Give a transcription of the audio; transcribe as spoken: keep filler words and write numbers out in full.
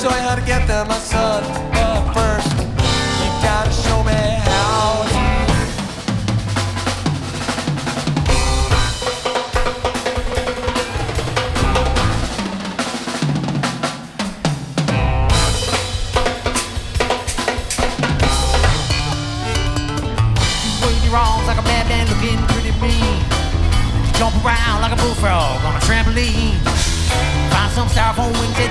show you how to get there, my son. But first, you gotta show me how. Wave your arms like a madman looking pretty mean. Jump around like a bullfrog on a trampoline. Find some styrofoam wings that